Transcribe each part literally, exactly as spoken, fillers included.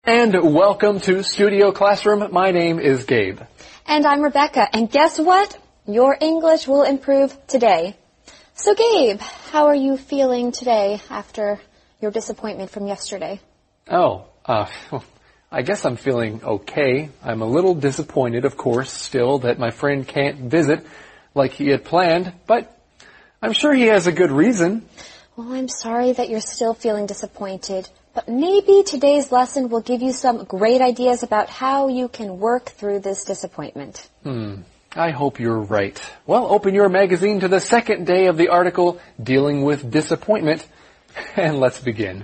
And welcome to Studio Classroom. My name is Gabe. And I'm Rebecca. And guess what? Your English will improve today. So Gabe, how are you feeling today after your disappointment from yesterday? Oh, uh, I guess I'm feeling okay. I'm a little disappointed, of course, still that my friend can't visit like he had planned, but I'm sure he has a good reason. Well, I'm sorry that you're still feeling disappointed. But maybe today's lesson will give you some great ideas about how you can work through this disappointment. Hmm. I hope you're right. Well, open your magazine to the second day of the article, Dealing with Disappointment, and let's begin.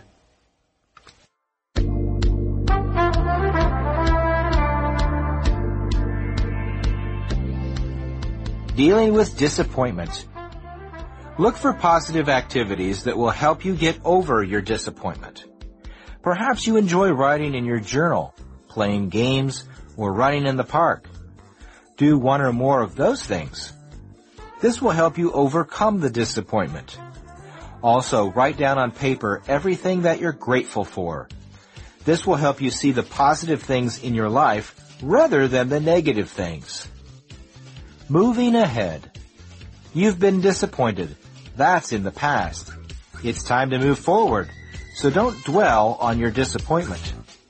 Dealing with disappointment. Look for positive activities that will help you get over your disappointment. Perhaps you enjoy writing in your journal, playing games, or running in the park. Do one or more of those things. This will help you overcome the disappointment. Also, write down on paper everything that you're grateful for. This will help you see the positive things in your life rather than the negative things. Moving ahead. You've been disappointed. That's in the past. It's time to move forward. So don't dwell on your disappointment.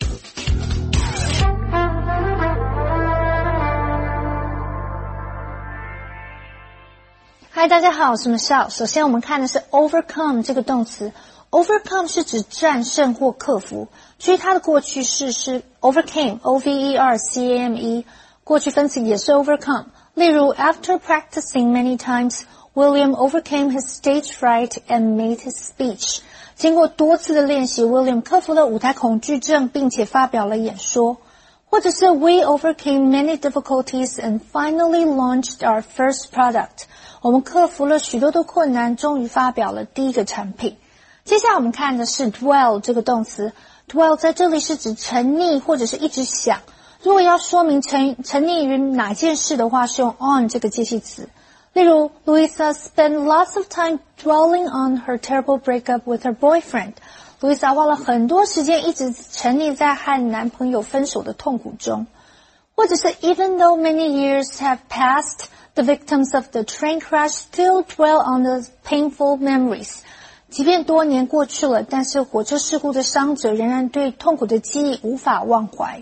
Hi, 大家好，我是 Michelle。首先我们看的是 overcome 这个动词。overcome 是指战胜或克服，所以它的过去式是 overcame, O V E R C A M E。过去分词也是 overcome。例如 After practicing many times, William overcame his stage fright and made his speech. 经过多次的练习 ，William 克服了舞台恐惧症，并且发表了演说。或者是 We overcame many difficulties and finally launched our first product. 我们克服了许多的困难，终于发表了第一个产品。接下来我们看的是 dwell 这个动词。dwell 在这里是指沉溺或者是一直想。如果要说明沉沉溺于哪件事的话，是用 on 这个介系词。例如 Louisa spent lots of time dwelling on her terrible breakup with her boyfriend. 路易莎花了很多时间一直沉溺在和男朋友分手的痛苦中。或者是 Even though many years have passed, the victims of the train crash still dwell on the painful memories. 即便多年过去了，但是火车事故的伤者仍然对痛苦的记忆无法忘怀。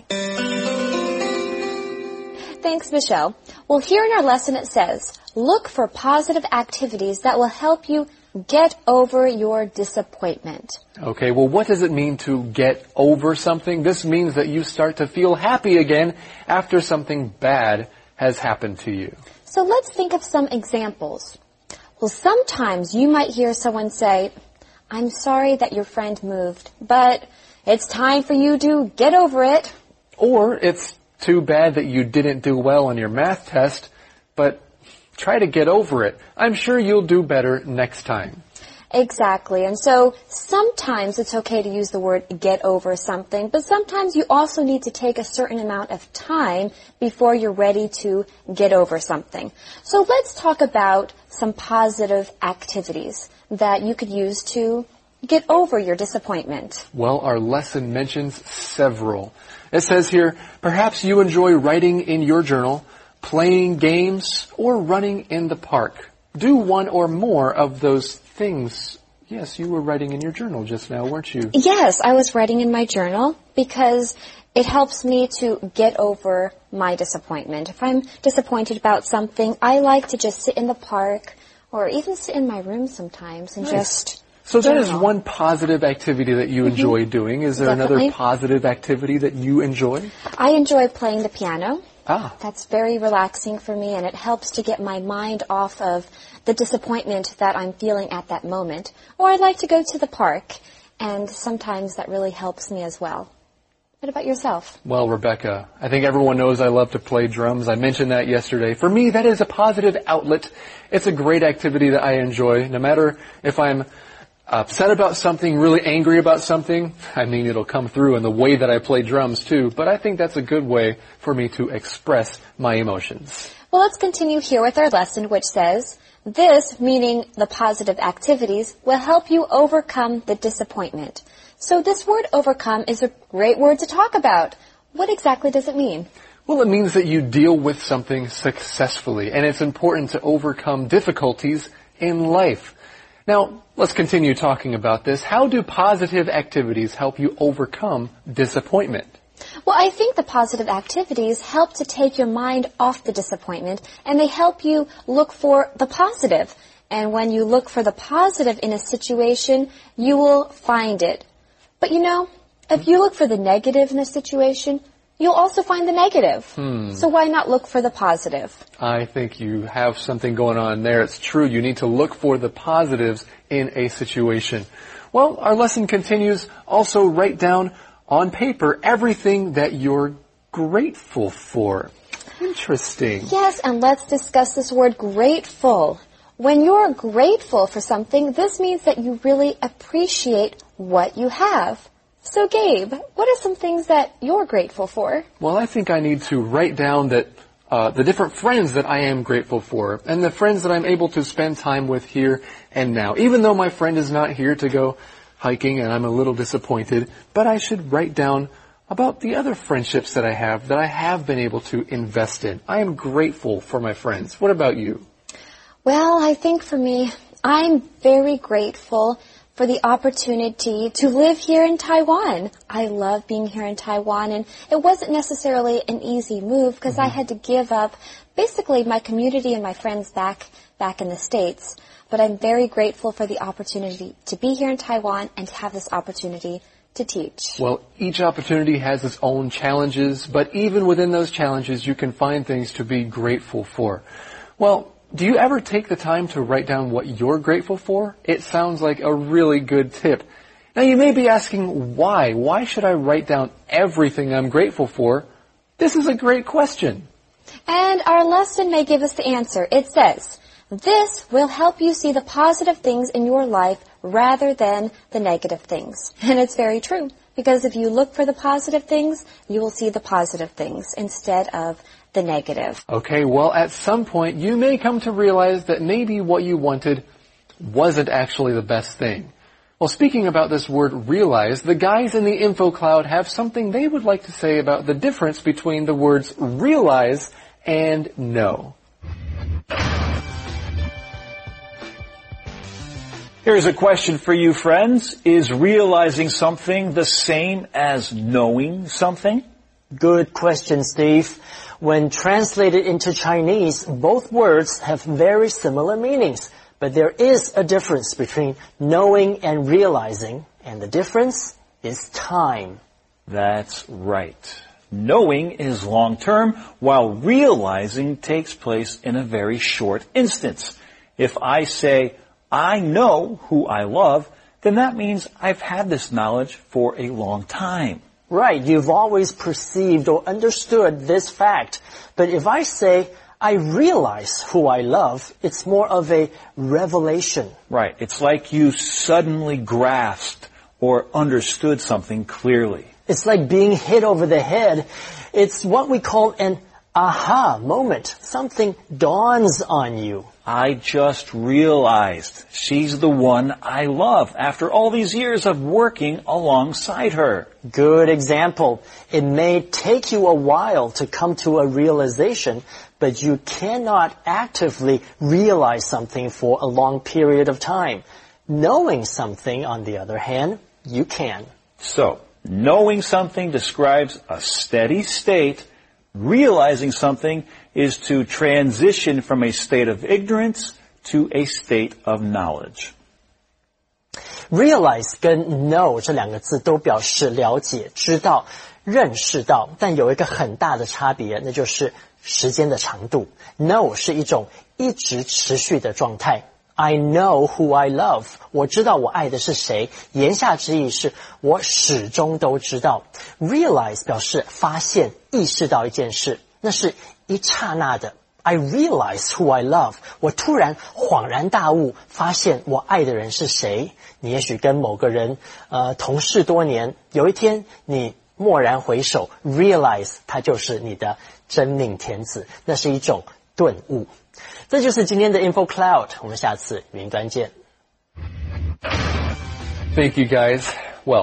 Thanks, Michelle. Well, here in our lesson it says, look for positive activities that will help you get over your disappointment. Okay, well, what does it mean to get over something? This means that you start to feel happy again after something bad has happened to you. So let's think of some examples. Well, sometimes you might hear someone say, I'm sorry that your friend moved, but it's time for you to get over it. Or it's too bad that you didn't do well on your math test, but try to get over it. I'm sure you'll do better next time. Exactly. And so sometimes it's okay to use the word get over something, but sometimes you also need to take a certain amount of time before you're ready to get over something. So let's talk about some positive activities that you could use to get over your disappointment. Well, our lesson mentions several. It says here, perhaps you enjoy writing in your journal, playing games, or running in the park. Do one or more of those things. Yes, you were writing in your journal just now, weren't you? Yes, I was writing in my journal because it helps me to get over my disappointment. If I'm disappointed about something, I like to just sit in the park or even sit in my room sometimes and nice. just So that is journal. one positive activity that you Mm-hmm. enjoy doing. Is there Definitely. another positive activity that you enjoy? I enjoy playing the piano. Ah. That's very relaxing for me, and it helps to get my mind off of the disappointment that I'm feeling at that moment. Or I like to go to the park, and sometimes that really helps me as well. What about yourself? Well, Rebecca, I think everyone knows I love to play drums. I mentioned that yesterday. For me, that is a positive outlet. It's a great activity that I enjoy, no matter if I'm upset about something, really angry about something. I mean, it'll come through in the way that I play drums too, but I think that's a good way for me to express my emotions. Well, let's continue here with our lesson, which says, this, meaning the positive activities, will help you overcome the disappointment. So this word overcome is a great word to talk about. What exactly does it mean? Well, it means that you deal with something successfully, and it's important to overcome difficulties in life. Now, let's continue talking about this. How do positive activities help you overcome disappointment? Well, I think the positive activities help to take your mind off the disappointment, and they help you look for the positive. And when you look for the positive in a situation, you will find it. But you know, if you look for the negative in a situation, you'll also find the negative. Hmm. So why not look for the positive? I think you have something going on there. It's true. You need to look for the positives in a situation. Well, our lesson continues. Also write down on paper everything that you're grateful for. Interesting. Yes, and let's discuss this word grateful. When you're grateful for something, this means that you really appreciate what you have. So, Gabe, what are some things that you're grateful for? Well, I think I need to write down that uh, the different friends that I am grateful for and the friends that I'm able to spend time with here and now. Even though my friend is not here to go hiking and I'm a little disappointed, but I should write down about the other friendships that I have that I have been able to invest in. I am grateful for my friends. What about you? Well, I think for me, I'm very grateful for the opportunity to live here in Taiwan. I love being here in Taiwan, and it wasn't necessarily an easy move because mm-hmm. I had to give up basically my community and my friends back back in the States. But I'm very grateful for the opportunity to be here in Taiwan and to have this opportunity to teach. Well, each opportunity has its own challenges, but even within those challenges, you can find things to be grateful for. Well, do you ever take the time to write down what you're grateful for? It sounds like a really good tip. Now you may be asking, why? Why should I write down everything I'm grateful for? This is a great question. And our lesson may give us the answer. It says, this will help you see the positive things in your life rather than the negative things. And it's very true, because if you look for the positive things, you will see the positive things instead of the negative. Okay, well, at some point, you may come to realize that maybe what you wanted wasn't actually the best thing. Well, speaking about this word realize, the guys in the info cloud have something they would like to say about the difference between the words realize and know. Here's a question for you, friends. Is realizing something the same as knowing something? Good question, Steve. When translated into Chinese, both words have very similar meanings, but there is a difference between knowing and realizing, and the difference is time. That's right. Knowing is long-term, while realizing takes place in a very short instance. If I say, I know who I love, then that means I've had this knowledge for a long time. Right, you've always perceived or understood this fact. But if I say, I realize who I love, it's more of a revelation. Right, it's like you suddenly grasped or understood something clearly. It's like being hit over the head. It's what we call an aha moment. Something dawns on you. I just realized she's the one I love after all these years of working alongside her. Good example. It may take you a while to come to a realization, but you cannot actively realize something for a long period of time. Knowing something, on the other hand, you can. So, knowing something describes a steady state. Realizing something is to transition from a state of ignorance to a state of knowledge. Realize 跟 know 这两个字都表示了解、知道、认识到，但有一个很大的差别，那就是时间的长度。Know 是一种一直持续的状态。I know who I love. 我知道我爱的是谁。言下之意是我始终都知道。Realize 表示发现、意识到一件事，那是一刹那的。I realize who I love. 我突然恍然大悟，发现我爱的人是谁。你也许跟某个人呃同事多年，有一天你蓦然回首 ，realize 他就是你的真命天子，那是一种顿悟。这就是今天的 Info Cloud， 我们下次云端见。 Thank you guys. Well,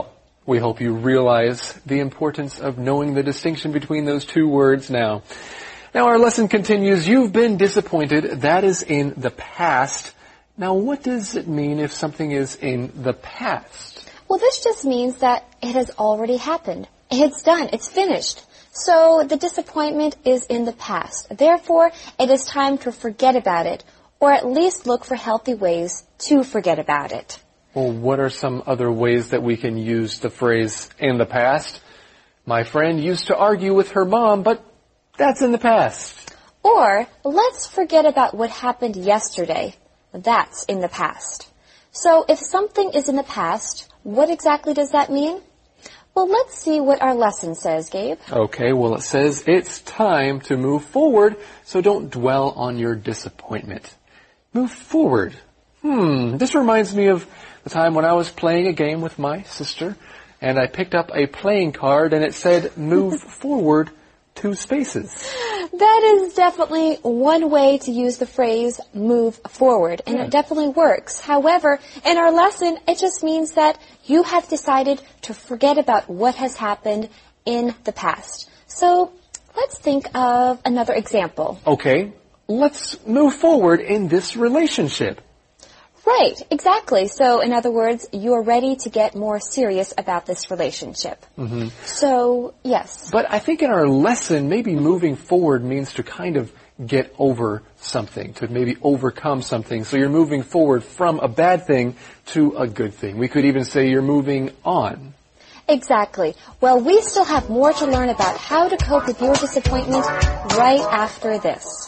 We hope you realize the importance of knowing the distinction between those two words now. Now our lesson continues. You've been disappointed. That is in the past. Now what does it mean if something is in the past? Well, this just means that it has already happened. It's done. It's finished. So the disappointment is in the past. Therefore, it is time to forget about it, or at least look for healthy ways to forget about it. Well, what are some other ways that we can use the phrase in the past? My friend used to argue with her mom, but that's in the past. Or, let's forget about what happened yesterday. That's in the past. So, if something is in the past, what exactly does that mean? Well, let's see what our lesson says, Gabe. Okay, well, it says it's time to move forward, so don't dwell on your disappointment. Move forward. Hmm, this reminds me of the time when I was playing a game with my sister, and I picked up a playing card, and it said, move forward two spaces. That is definitely one way to use the phrase move forward, and yeah. It definitely works. However, in our lesson, it just means that you have decided to forget about what has happened in the past. So, let's think of another example. Okay, let's move forward in this relationship. Right, exactly. So, in other words, you're ready to get more serious about this relationship. Mm-hmm. So, yes. But I think in our lesson, maybe moving forward means to kind of get over something, to maybe overcome something. So you're moving forward from a bad thing to a good thing. We could even say you're moving on. Exactly. Well, we still have more to learn about how to cope with your disappointment right after this.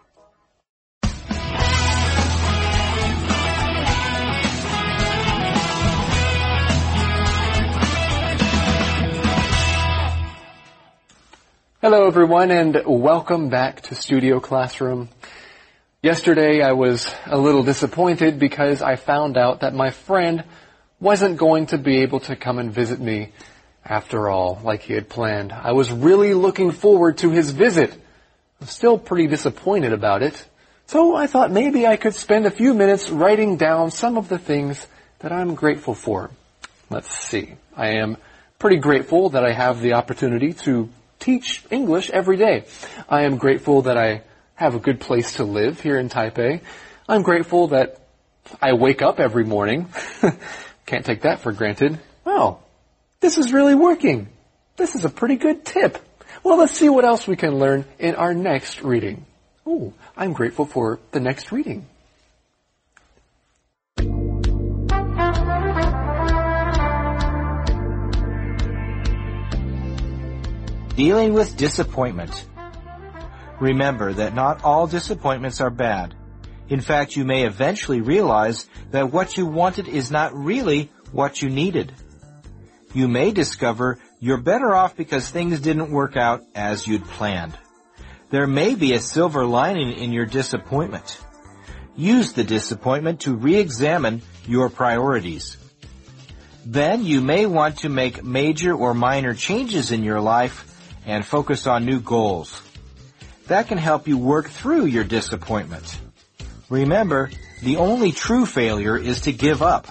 Hello everyone and welcome back to Studio Classroom. Yesterday I was a little disappointed because I found out that my friend wasn't going to be able to come and visit me after all, like he had planned. I was really looking forward to his visit. I'm still pretty disappointed about it. So I thought maybe I could spend a few minutes writing down some of the things that I'm grateful for. Let's see. I am pretty grateful that I have the opportunity to teach English every day. I am grateful that I have a good place to live here in Taipei. I'm grateful that I wake up every morning. Can't take that for granted. Wow, this is really working. This is a pretty good tip. Well, let's see what else we can learn in our next reading. Oh, I'm grateful for the next reading. Dealing with disappointment. Remember that not all disappointments are bad. In fact, you may eventually realize that what you wanted is not really what you needed. You may discover you're better off because things didn't work out as you'd planned. There may be a silver lining in your disappointment. Use the disappointment to re-examine your priorities. Then you may want to make major or minor changes in your life and focus on new goals. That can help you work through your disappointment. Remember, the only true failure is to give up.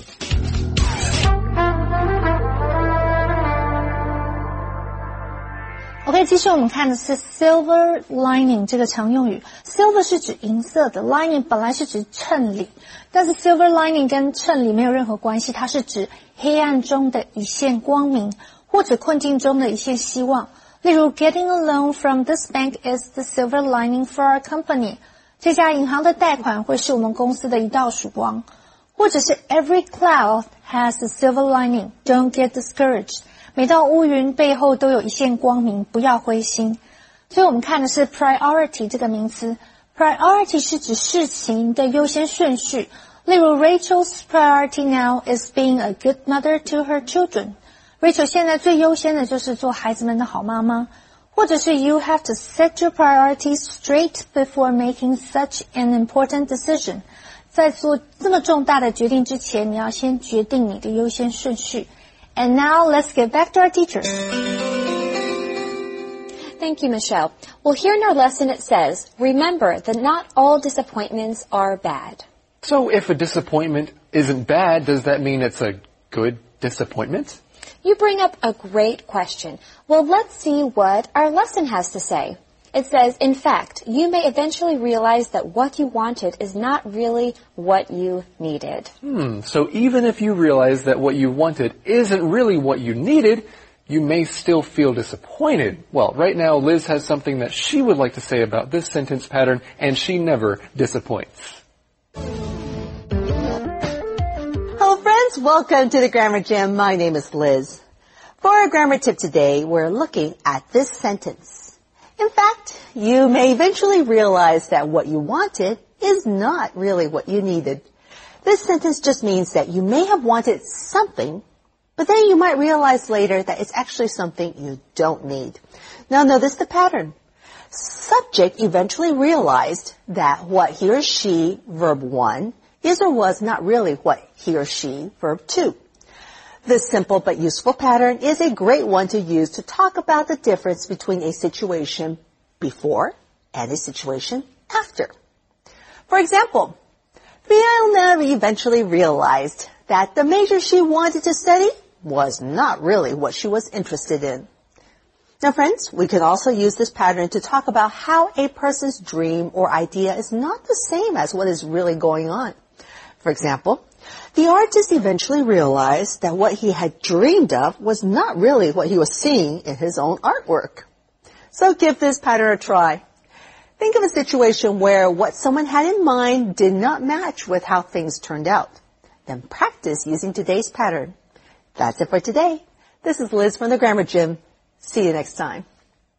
OK， 继续我们看的是 silver lining 这个常用语。silver 是指银色的 ，lining 本来是指衬里，但是 silver lining 跟衬里没有任何关系，它是指黑暗中的一线光明，或者困境中的一线希望。例如 ，getting a loan from this bank is the silver lining for our company。这家银行的贷款会是我们公司的一道曙光。或者是 every cloud has a silver lining. Don't get discouraged. 每道乌云背后都有一线光明，不要灰心。所以我们看的是 priority 这个名词。priority 是指事情的优先顺序。例如 Rachel's priority now is being a good mother to her children.Rachel 现在最优先的就是做孩子们的好妈妈，或者是 You have to set your priorities straight before making such an important decision. 在做这么重大的决定之前，你要先决定你的优先顺序。And now let's get back to our teachers. Thank you, Michelle. Well, here in our lesson it says, remember that not all disappointments are bad. So if a disappointment isn't bad, does that mean it's a good disappointment? You bring up a great question. Well, let's see what our lesson has to say. It says, in fact, you may eventually realize that what you wanted is not really what you needed. Hmm, so even if you realize that what you wanted isn't really what you needed, you may still feel disappointed. Well, right now, Liz has something that she would like to say about this sentence pattern, and she never disappoints. Hello, friends. Welcome to the Grammar Gym. My name is Liz. For our grammar tip today, we're looking at this sentence. In fact, you may eventually realize that what you wanted is not really what you needed. This sentence just means that you may have wanted something, but then you might realize later that it's actually something you don't need. Now notice the pattern. Subject eventually realized that what he or she, verb one, is or was not really what he or she, verb two. This simple but useful pattern is a great one to use to talk about the difference between a situation before and a situation after. For example, Fiona eventually realized that the major she wanted to study was not really what she was interested in. Now, friends, we could also use this pattern to talk about how a person's dream or idea is not the same as what is really going on. For example, the artist eventually realized that what he had dreamed of was not really what he was seeing in his own artwork. So give this pattern a try. Think of a situation where what someone had in mind did not match with how things turned out. Then practice using today's pattern. That's it for today. This is Liz from the Grammar Gym. See you next time.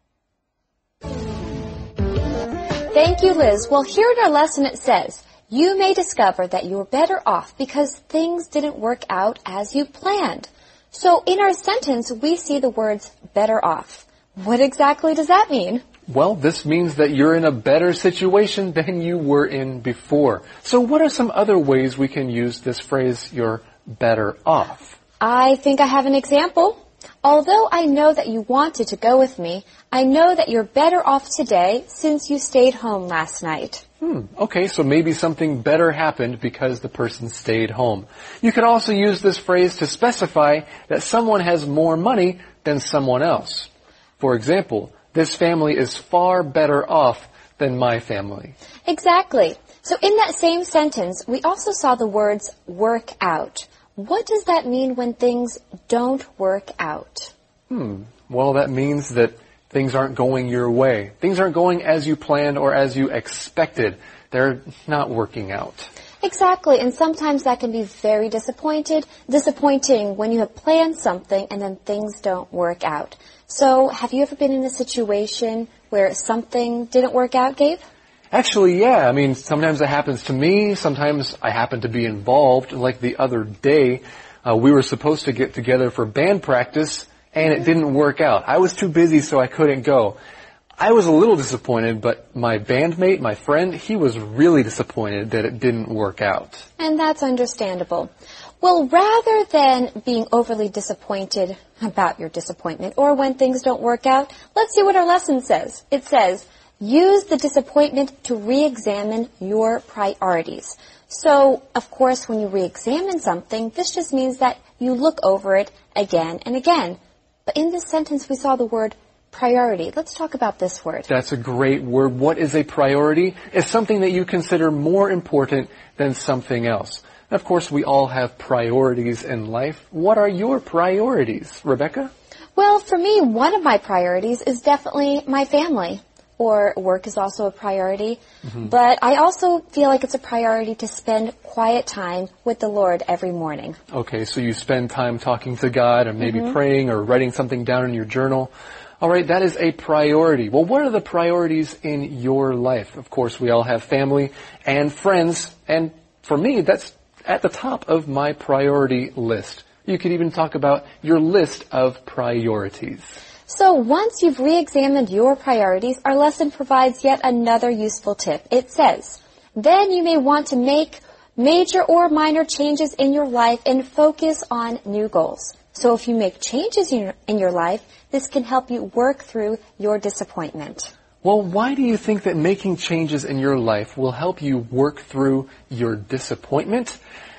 Thank you, Liz. Well, here in our lesson it says, you may discover that you were better off because things didn't work out as you planned. So in our sentence, we see the words better off. What exactly does that mean? Well, this means that you're in a better situation than you were in before. So what are some other ways we can use this phrase, you're better off? I think I have an example. Although I know that you wanted to go with me, I know that you're better off today since you stayed home last night. Hmm, okay, so maybe something better happened because the person stayed home. You could also use this phrase to specify that someone has more money than someone else. For example, this family is far better off than my family. Exactly. So in that same sentence, we also saw the words work out. What does that mean when things don't work out? Hmm. Well, that means that things aren't going your way. Things aren't going as you planned or as you expected. They're not working out. Exactly, and sometimes that can be very disappointed, disappointing when you have planned something and then things don't work out. So, have you ever been in a situation where something didn't work out, Gabe? Actually, yeah. I mean, sometimes it happens to me. Sometimes I happen to be involved. Like the other day, uh, we were supposed to get together for band practice, and it didn't work out. I was too busy, so I couldn't go. I was a little disappointed, but my bandmate, my friend, he was really disappointed that it didn't work out. And that's understandable. Well, rather than being overly disappointed about your disappointment or when things don't work out, let's see what our lesson says. It says, use the disappointment to re-examine your priorities. So, of course, when you re-examine something, this just means that you look over it again and again. But in this sentence, we saw the word priority. Let's talk about this word. That's a great word. What is a priority? It's something that you consider more important than something else. And of course, we all have priorities in life. What are your priorities, Rebecca? Well, for me, one of my priorities is definitely my family. Or work is also a priority. Mm-hmm. But I also feel like it's a priority to spend quiet time with the Lord every morning. Okay, so you spend time talking to God and maybe mm-hmm. praying or writing something down in your journal. All right, that is a priority. Well, what are the priorities in your life? Of course, we all have family and friends. And for me, that's at the top of my priority list. You could even talk about your list of priorities. So once you've re-examined your priorities, our lesson provides yet another useful tip. It says, then you may want to make major or minor changes in your life and focus on new goals. So if you make changes in your, in your life, this can help you work through your disappointment. Well, why do you think that making changes in your life will help you work through your disappointment?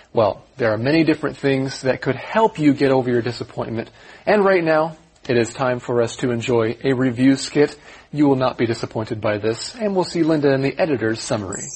Well, there are many different things that could help you get over your disappointment. And right now, it is time for us to enjoy a review skit. You will not be disappointed by this, and we'll see Linda in the editor's summary.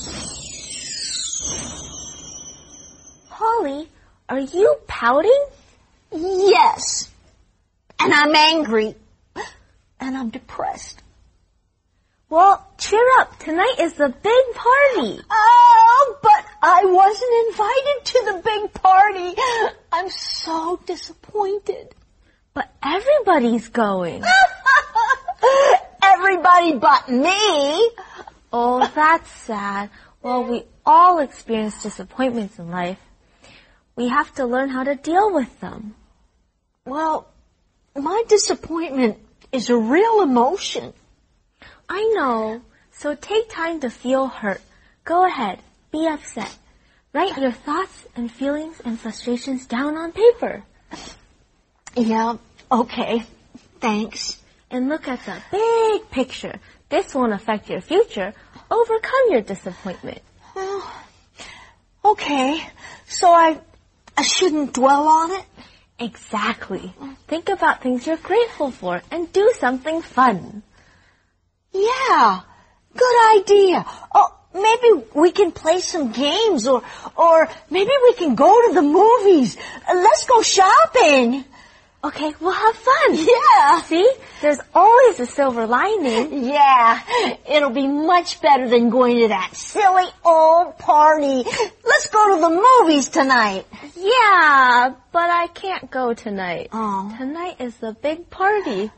Polly, are you pouting? Yes. And I'm angry. And I'm depressed. Well, cheer up. Tonight is the big party. Oh, but I wasn't invited to the big party. I'm so disappointed. But everybody's going. Everybody but me. Oh, that's sad. Well, we all experience disappointments in life. We have to learn how to deal with them. Well, my disappointment is a real emotion. I know. So take time to feel hurt. Go ahead. Be upset. Write your thoughts and feelings and frustrations down on paper. Yeah, okay. Thanks. And look at the big picture. This won't affect your future. Overcome your disappointment. Well, okay. So I, I shouldn't dwell on it? Exactly. Think about things you're grateful for and do something fun. Yeah, good idea. Oh, maybe we can play some games, or or maybe we can go to the movies. Uh, let's go shopping. Okay, we'll have fun. Yeah. See? There's always a silver lining. Yeah, it'll be much better than going to that silly old party. Let's go to the movies tonight. Yeah, but I can't go tonight. Oh. Tonight is the big party.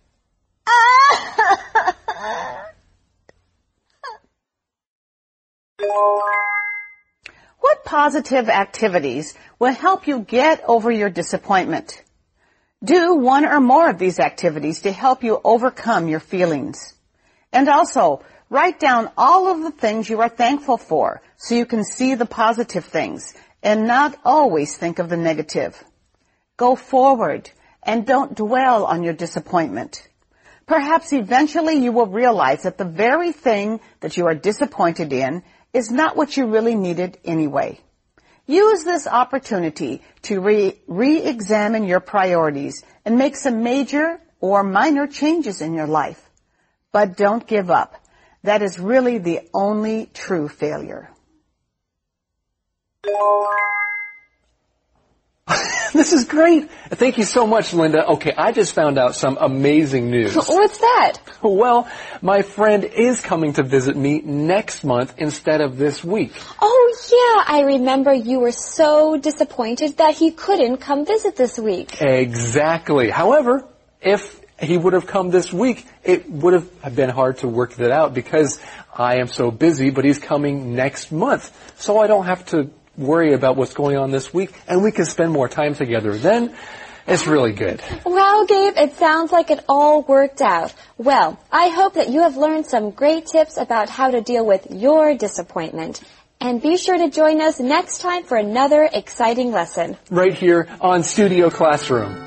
What positive activities will help you get over your disappointment? Do one or more of these activities to help you overcome your feelings. And also, write down all of the things you are thankful for so you can see the positive things and not always think of the negative. Go forward and don't dwell on your disappointment. Perhaps eventually you will realize that the very thing that you are disappointed in is not what you really needed anyway. Use this opportunity to re- re-examine your priorities and make some major or minor changes in your life. But don't give up. That is really the only true failure. This is great. Thank you so much, Linda. Okay, I just found out some amazing news. What's that? Well, my friend is coming to visit me next month instead of this week. Oh, yeah, I remember you were so disappointed that he couldn't come visit this week. Exactly. However, if he would have come this week, it would have been hard to work that out because I am so busy, but he's coming next month. So I don't have to worry about what's going on this week, and we can spend more time together. Then it's really good. Wow, Gabe, it sounds like it all worked out. Well, I hope that you have learned some great tips about how to deal with your disappointment. And be sure to join us next time for another exciting lesson. Right here on Studio Classroom.